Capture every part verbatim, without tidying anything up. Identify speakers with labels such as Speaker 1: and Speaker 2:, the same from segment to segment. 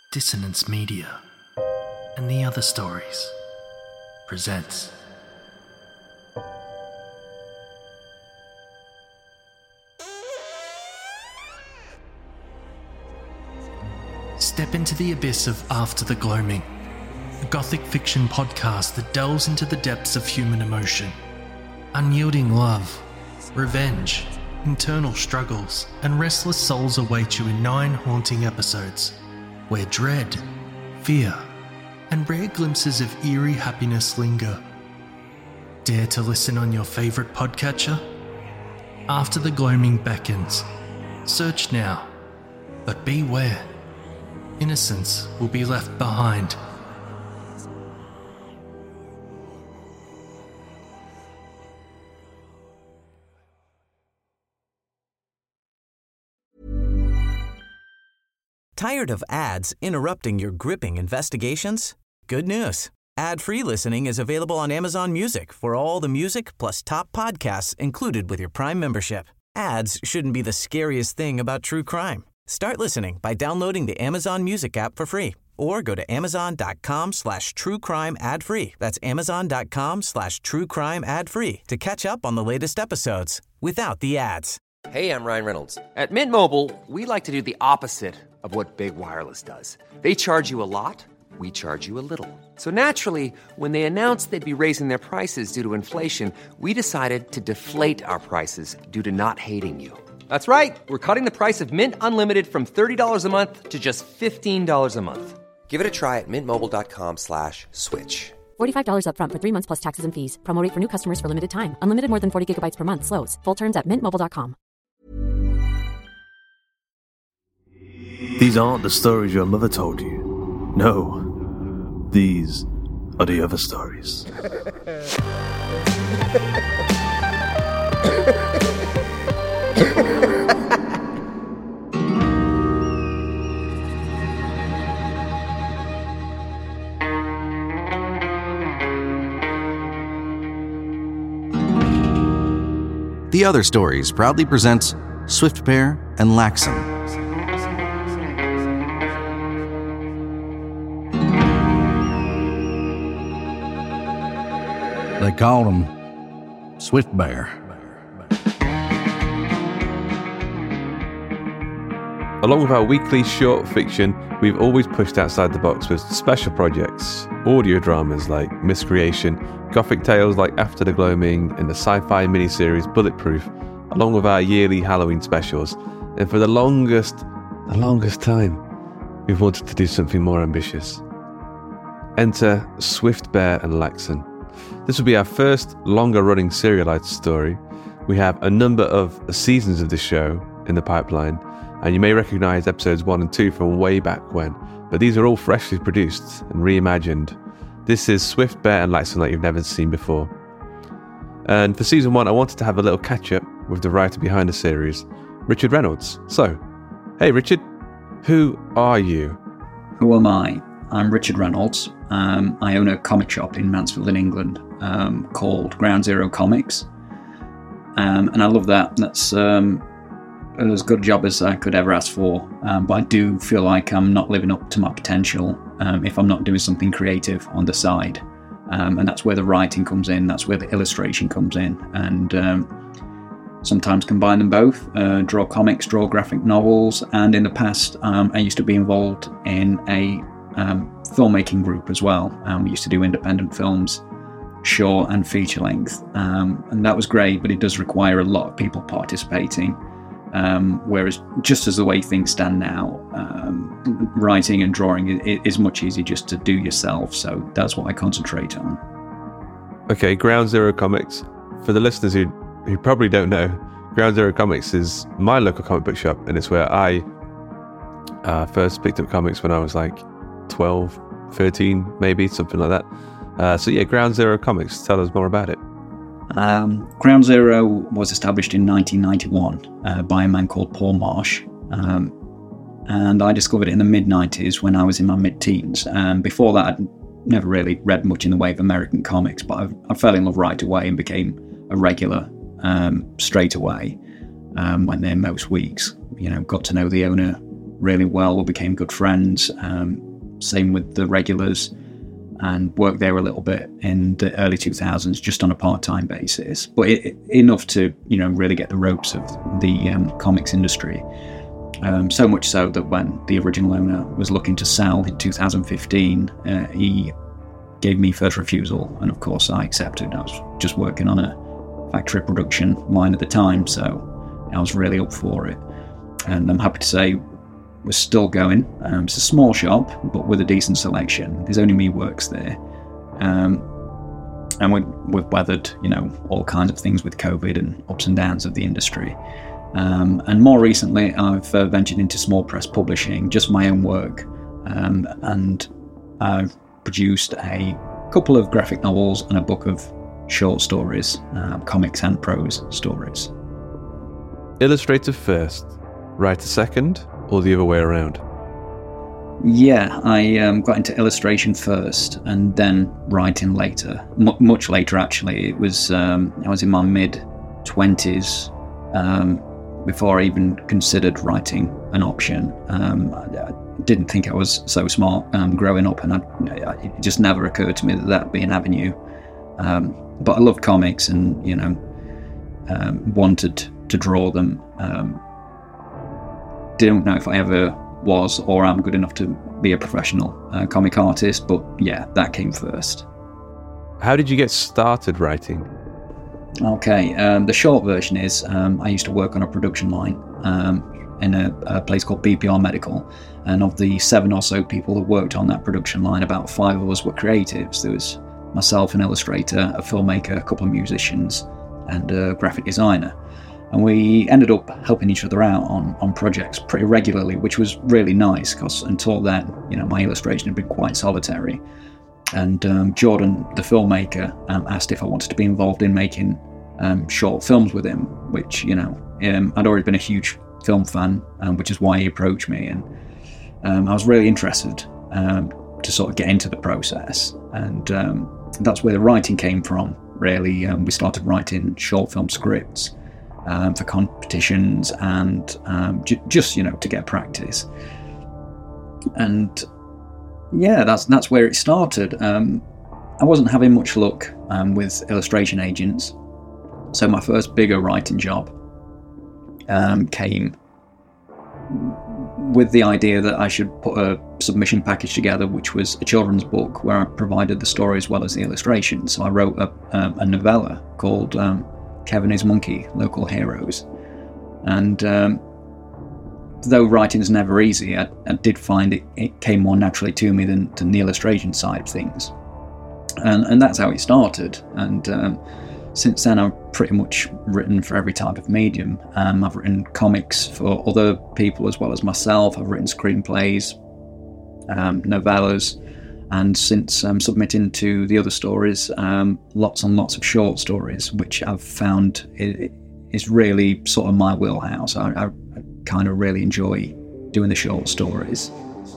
Speaker 1: Dissonance Media and the Other Stories presents Step into the abyss of After the Gloaming, a gothic fiction podcast that delves into the depths of human emotion. Unyielding love, revenge, internal struggles, and restless souls await you in nine haunting episodes, where dread, fear, and rare glimpses of eerie happiness linger. Dare to listen on your favourite podcatcher? After the Gloaming beckons. Search now, but beware. Innocence will be left behind.
Speaker 2: Tired of ads interrupting your gripping investigations? Good news. Ad-free listening is available on Amazon Music for all the music plus top podcasts included with your Prime membership. Ads shouldn't be the scariest thing about true crime. Start listening by downloading the Amazon Music app for free or go to amazon.com slash true crime ad free. That's amazon.com slash true crime ad free to catch up on the latest episodes without the ads.
Speaker 3: Hey, I'm Ryan Reynolds. At Mint Mobile, we like to do the opposite of what Big Wireless does. They charge you a lot, we charge you a little. So naturally, when they announced they'd be raising their prices due to inflation, we decided to deflate our prices due to not hating you. That's right. We're cutting the price of Mint Unlimited from thirty dollars a month to just fifteen dollars a month. Give it a try at mintmobile.com slash switch.
Speaker 4: forty-five dollars up front for three months plus taxes and fees. Promo rate for new customers for limited time. Unlimited more than forty gigabytes per month. Slows full terms at mint mobile dot com.
Speaker 5: These aren't the stories your mother told you. No, these are the other stories.
Speaker 6: The Other Stories proudly presents Swiftbear and Laxon.
Speaker 7: They called him Swiftbear.
Speaker 8: Along with our weekly short fiction, we've always pushed outside the box with special projects, audio dramas like Miscreation, gothic tales like After the Gloaming, and the sci-fi miniseries Bulletproof, along with our yearly Halloween specials. And for the longest, the longest time, we've wanted to do something more ambitious. Enter Swiftbear and Laxon. This will be our first longer-running serialized story. We have a number of seasons of this show in the pipeline, and you may recognise episodes one and two from way back when, but these are all freshly produced and reimagined. This is Swiftbear and Laxon like you've never seen before. And for season one, I wanted to have a little catch-up with the writer behind the series, Richard Reynolds. So, hey Richard, who are you?
Speaker 9: Who am I? I'm Richard Reynolds. Um, I own a comic shop in Mansfield in England um, called Ground Zero Comics. Um, and I love that. That's um, as good a job as I could ever ask for. Um, but I do feel like I'm not living up to my potential um, if I'm not doing something creative on the side. Um, and that's where the writing comes in. That's where the illustration comes in. And um, sometimes combine them both. Uh, draw comics, draw graphic novels. And in the past, um, I used to be involved in a Um, filmmaking group as well. Um, we used to do independent films, short and feature length, um, and that was great, but it does require a lot of people participating, um, whereas just as the way things stand now, um, writing and drawing is, is much easier just to do yourself, so that's what I concentrate on.
Speaker 8: Okay, Ground Zero Comics. For the listeners who, who probably don't know, Ground Zero Comics is my local comic book shop, and it's where I uh, first picked up comics when I was like twelve, thirteen, maybe, something like that. Uh, so yeah, Ground Zero Comics, tell us more about it.
Speaker 9: Um, Ground Zero was established in nineteen ninety-one uh, by a man called Paul Marsh. Um, and I discovered it in the mid nineties when I was in my mid-teens. And before that, I'd never really read much in the way of American comics, but I, I fell in love right away and became a regular um, straight away. Um, went there most weeks, you know, got to know the owner really well. We became good friends. Um, same with the regulars, and worked there a little bit in the early two thousands, just on a part-time basis, but it, enough to, you know, really get the ropes of the um, comics industry. Um, so much so that when the original owner was looking to sell in two thousand fifteen, uh, he gave me first refusal, and of course I accepted. I was just working on a factory production line at the time, so I was really up for it. And I'm happy to say we're still going. Um, it's a small shop, but with a decent selection. There's only me works there. Um, and we, we've weathered, you know, all kinds of things with COVID and ups and downs of the industry. Um, and more recently, I've uh, ventured into small press publishing, just my own work. Um, and I've produced a couple of graphic novels and a book of short stories, uh, comics and prose stories.
Speaker 8: Illustrator first, writer second, or the other way around?
Speaker 9: Yeah, I um, got into illustration first and then writing later. M- much later, actually. It was um, I was in my mid-twenties um, before I even considered writing an option. Um, I, I didn't think I was so smart um, growing up, and I, I, it just never occurred to me that that would be an avenue. Um, but I loved comics, and you know, um, wanted to draw them. Um, didn't know if I ever was or am good enough to be a professional uh, comic artist, but yeah, that came first.
Speaker 8: How did you get started writing?
Speaker 9: Okay, um, the short version is um, I used to work on a production line um, in a, a place called B P R Medical, and of the seven or so people that worked on that production line, about five of us were creatives. There was myself, an illustrator, a filmmaker, a couple of musicians, and a graphic designer. And we ended up helping each other out on, on projects pretty regularly, which was really nice, because until then, you know, my illustration had been quite solitary. And um, Jordan, the filmmaker, um, asked if I wanted to be involved in making um, short films with him, which, you know, um, I'd already been a huge film fan, um, which is why he approached me. And um, I was really interested um, to sort of get into the process. And um, that's where the writing came from, really. Um, we started writing short film scripts Um, for competitions and um, j- just, you know, to get practice. And yeah, that's that's where it started. Um, I wasn't having much luck um, with illustration agents, so my first bigger writing job um, came with the idea that I should put a submission package together, which was a children's book where I provided the story as well as the illustration. So I wrote a, um, a novella called um, Kevin His Monkey, Local Heroes. And um, though writing's never easy, I, I did find it, it came more naturally to me than, than the illustration side of things. And, and that's how it started. And um, since then, I've pretty much written for every type of medium. Um, I've written comics for other people as well as myself. I've written screenplays, um, novellas, and since um, submitting to the other stories, um, lots and lots of short stories, which I've found it, is really sort of my wheelhouse. I, I, I kind of really enjoy doing the short stories.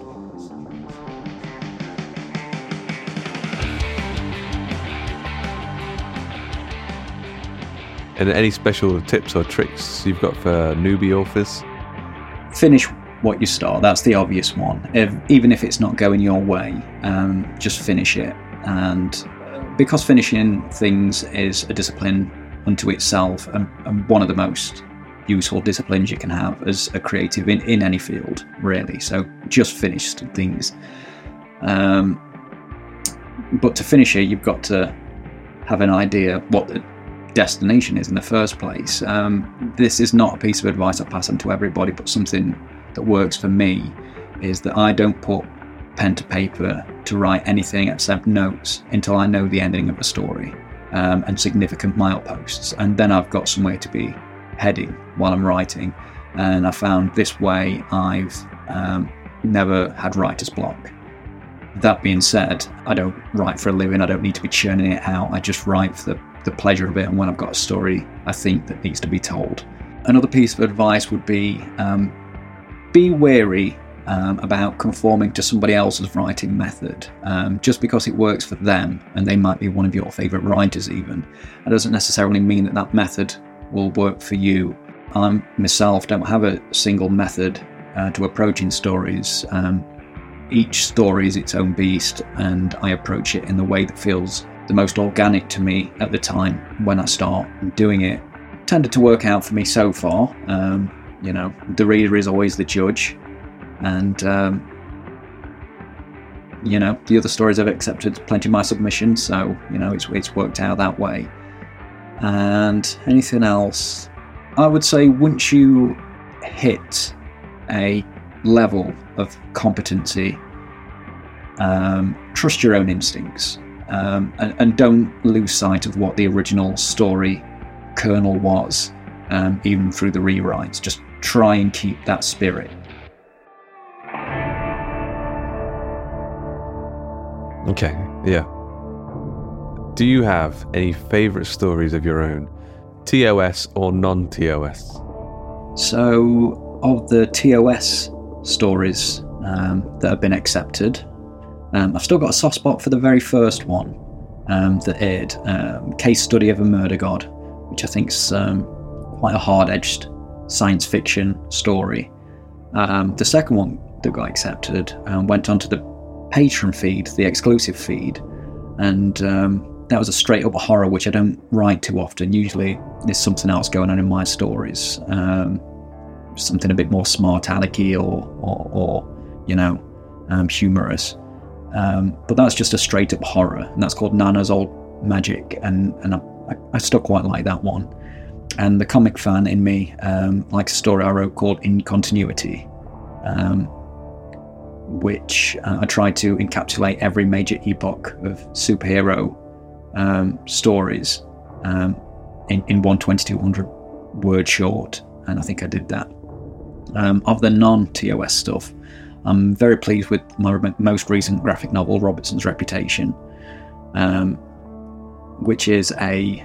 Speaker 8: And any special tips or tricks you've got for newbie authors?
Speaker 9: Finish what you start. That's the obvious one. If, even if it's not going your way, um, just finish it. And because finishing things is a discipline unto itself, and, and one of the most useful disciplines you can have as a creative in, in any field, really. So just finish things. Um, but to finish it, you've got to have an idea what the destination is in the first place. Um, this is not a piece of advice I pass on to everybody, but something that works for me is that I don't put pen to paper to write anything except notes until I know the ending of a story um, and significant mileposts, and then I've got somewhere to be heading while I'm writing. And I found this way I've um, never had writer's block. That being said, I don't write for a living. I don't need to be churning it out. I just write for the, the pleasure of it, and when I've got a story I think that needs to be told. Another piece of advice would be um, be wary um, about conforming to somebody else's writing method. Um, just because it works for them, and they might be one of your favourite writers even, that doesn't necessarily mean that that method will work for you. I myself don't have a single method uh, to approaching stories. Um, each story is its own beast, and I approach it in the way that feels the most organic to me at the time when I start doing it. Tended to work out for me so far. Um, you know, the reader is always the judge, and um, you know, the other stories I've accepted plenty of my submissions, so you know, it's it's worked out that way. And anything else, I would say once you hit a level of competency, um, trust your own instincts, um, and, and don't lose sight of what the original story kernel was, um, even through the rewrites. Just try and keep that spirit.
Speaker 8: Okay, yeah. Do you have any favourite stories of your own, T O S or non-T O S?
Speaker 9: So, of the T O S stories um, that have been accepted, um, I've still got a soft spot for the very first one um, that aired, um, Case Study of a Murder God, which I think is um, quite a hard-edged science fiction story. Um, the second one that got accepted um, went onto the Patreon feed, the exclusive feed, and um, that was a straight-up horror, which I don't write too often. Usually there's something else going on in my stories, um, something a bit more smart-alecky or, or, or, you know, um, humorous. Um, but that's just a straight-up horror, and that's called Nana's Old Magic, and, and I, I still quite like that one. And the comic fan in me um, likes a story I wrote called In Continuity, um, which uh, I tried to encapsulate every major epoch of superhero um, stories um, in, in one twenty-two hundred word short, and I think I did that. Um, of the non-T O S stuff, I'm very pleased with my most recent graphic novel, Robertson's Reputation, um, which is a,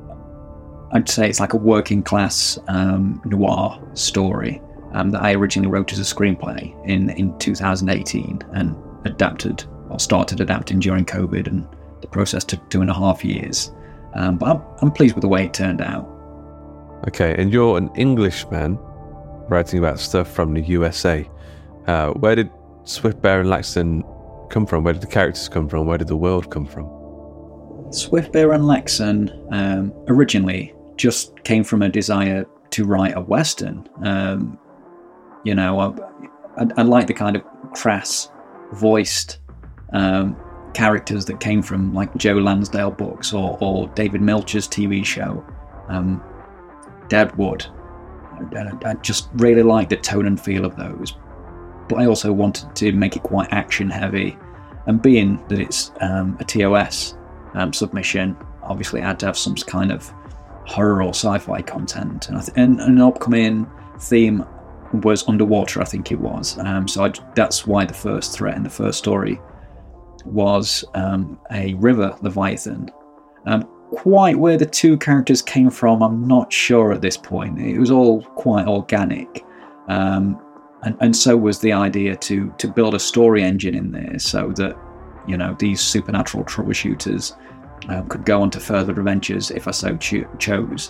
Speaker 9: I'd say it's like a working class um, noir story um, that I originally wrote as a screenplay in, in two thousand eighteen and adapted, or started adapting during COVID, and the process took two and a half years. Um, but I'm, I'm pleased with the way it turned out.
Speaker 8: Okay, and you're an Englishman writing about stuff from the U S A. Uh, where did Swiftbear and Laxton come from? Where did the characters come from? Where did the world come from?
Speaker 9: Swiftbear and Laxton um, originally just came from a desire to write a Western. Um, you know, I, I, I like the kind of crass voiced um, characters that came from like Joe Lansdale books or, or David Milcher's T V show, um, Deadwood. I, I just really like the tone and feel of those. But I also wanted to make it quite action heavy, and being that it's um, a T O S um, submission, obviously I had to have some kind of horror or sci-fi content, and, I th- and an upcoming theme was underwater, I think it was. Um, so I, that's why the first threat in the first story was um, a river leviathan. Um, quite where the two characters came from, I'm not sure at this point. It was all quite organic. Um, and, and so was the idea to to build a story engine in there so that, you know, these supernatural troubleshooters um, could go on to further adventures if I so cho- chose.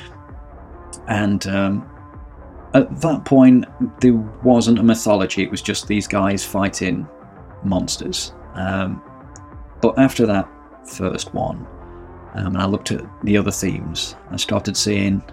Speaker 9: And um, at that point, there wasn't a mythology. It was just these guys fighting monsters. Um, but after that first one, um, and I looked at the other themes, I started seeing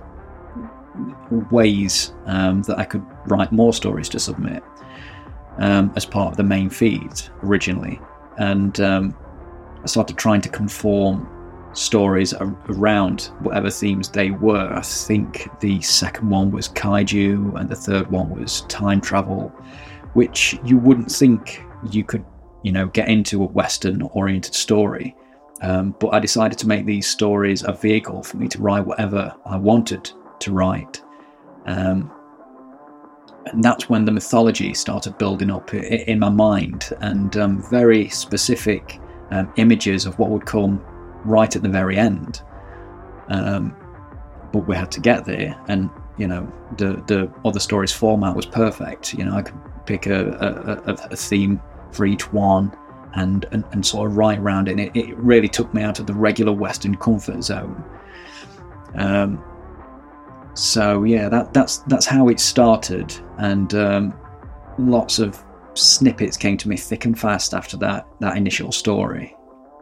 Speaker 9: ways um, that I could write more stories to submit um, as part of the main feed originally. And um, I started trying to conform stories ar- around whatever themes they were. I think the second one was kaiju and the third one was time travel, which you wouldn't think you could, you know, get into a Western-oriented story. Um, but I decided to make these stories a vehicle for me to write whatever I wanted to write. Um, and that's when the mythology started building up in, in my mind, and um, very specific um, images of what would come right at the very end. Um, but we had to get there, and, you know, the, the other stories format was perfect. You know, I could pick a, a, a theme for each one and, and, and sort of write around it. And it, it really took me out of the regular Western comfort zone. Um, So yeah, that, that's that's how it started, and um, lots of snippets came to me thick and fast after that that initial story.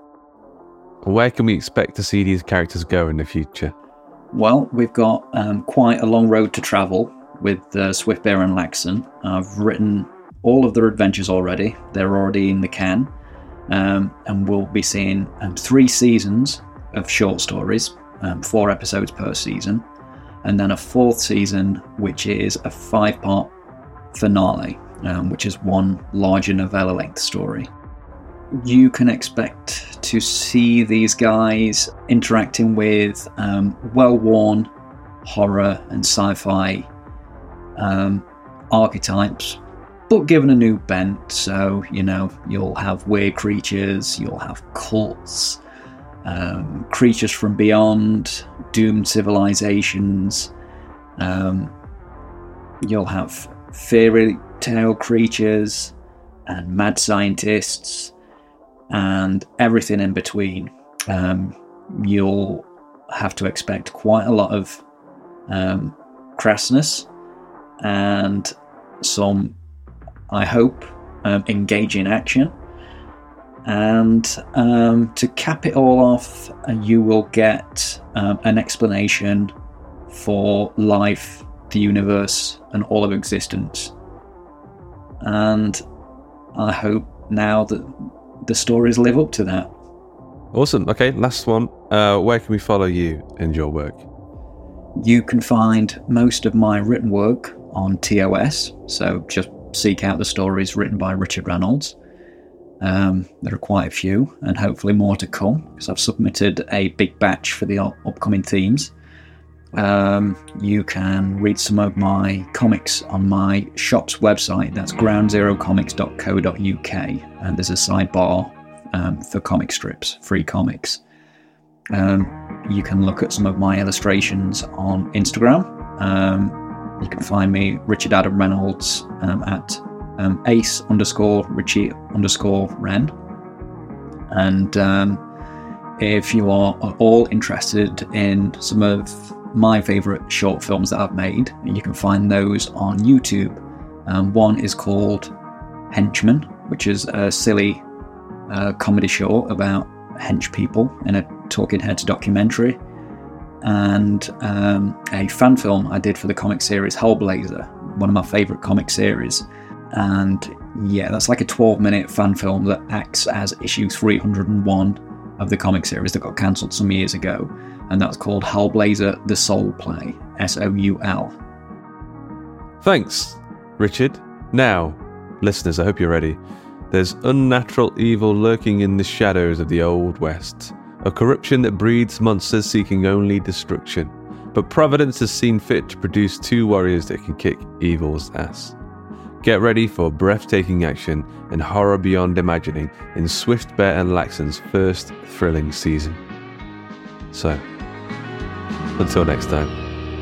Speaker 8: Where can we expect to see these characters go in the future?
Speaker 9: Well, we've got um, quite a long road to travel with uh, Swiftbear and Laxon. I've written all of their adventures already. They're already in the can, um, and we'll be seeing um, three seasons of short stories, um, four episodes per season, and then a fourth season, which is a five-part finale, um, which is one larger novella-length story. You can expect to see these guys interacting with um, well-worn horror and sci-fi um, archetypes, but given a new bent. So, you know, you'll have weird creatures, you'll have cults, um, creatures from beyond, doomed civilizations, um, you'll have fairy tale creatures and mad scientists and everything in between. Um, you'll have to expect quite a lot of um, crassness and some, I hope, um, engaging action. And um, to cap it all off, uh, you will get um, an explanation for life, the universe, and all of existence. And I hope now that the stories live up to that.
Speaker 8: Awesome. Okay, last one. Uh, where can we follow you and your work?
Speaker 9: You can find most of my written work on T O S, so just seek out the stories written by Richard Reynolds. Um, there are quite a few, and hopefully more to come, because I've submitted a big batch for the upcoming themes. Um, you can read some of my comics on my shop's website. That's ground zero comics dot co dot uk, and there's a sidebar um, for comic strips, free comics. Um, you can look at some of my illustrations on Instagram. Um, you can find me, Richard Adam Reynolds, um, at um, ace underscore Richie underscore Ren. And um, if you are all interested in some of my favourite short films that I've made, you can find those on YouTube. Um, one is called Henchmen, which is a silly uh, comedy short about hench people in a Talking Heads documentary, and um, a fan film I did for the comic series Hellblazer, one of my favourite comic series. And yeah, that's like a twelve minute fan film that acts as issue three hundred and one of the comic series that got cancelled some years ago, and that's called Hellblazer The Soul Play, S O U L.
Speaker 8: Thanks, Richard. Now, listeners, I hope you're ready. There's unnatural evil lurking in the shadows of the Old West, a corruption that breeds monsters seeking only destruction. But Providence has seen fit to produce two warriors that can kick evil's ass. Get ready for breathtaking action and horror beyond imagining in Swiftbear and Laxon's first thrilling season. So, until next time.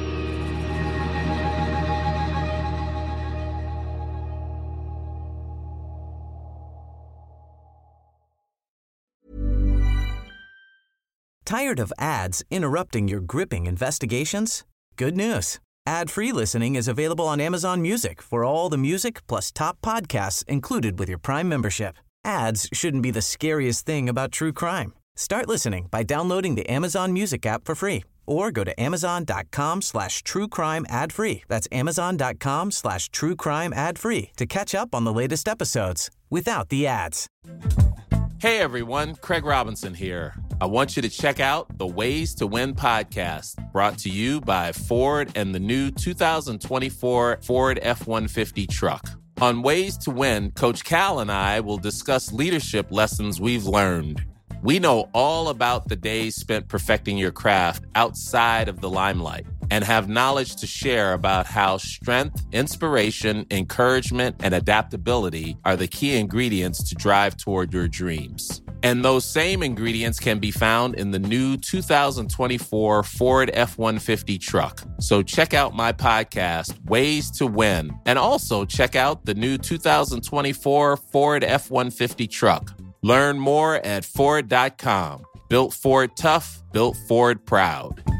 Speaker 2: Tired of ads interrupting your gripping investigations? Good news. Ad-free listening is available on Amazon Music for all the music plus top podcasts included with your Prime membership. Ads shouldn't be the scariest thing about true crime. Start listening by downloading the Amazon Music app for free or go to amazon.com slash true crime ad free. That's amazon.com slash true crime ad free to catch up on the latest episodes without the ads.
Speaker 10: Hey everyone, Craig Robinson here. I want you to check out the Ways to Win podcast, brought to you by Ford and the new two thousand twenty-four Ford F one fifty truck. On Ways to Win, Coach Cal and I will discuss leadership lessons we've learned. We know all about the days spent perfecting your craft outside of the limelight and have knowledge to share about how strength, inspiration, encouragement, and adaptability are the key ingredients to drive toward your dreams. And those same ingredients can be found in the new two thousand twenty-four Ford F one fifty truck. So check out my podcast, Ways to Win, and also check out the new two thousand twenty-four Ford F one fifty truck. Learn more at Ford dot com. Built Ford tough, built Ford proud.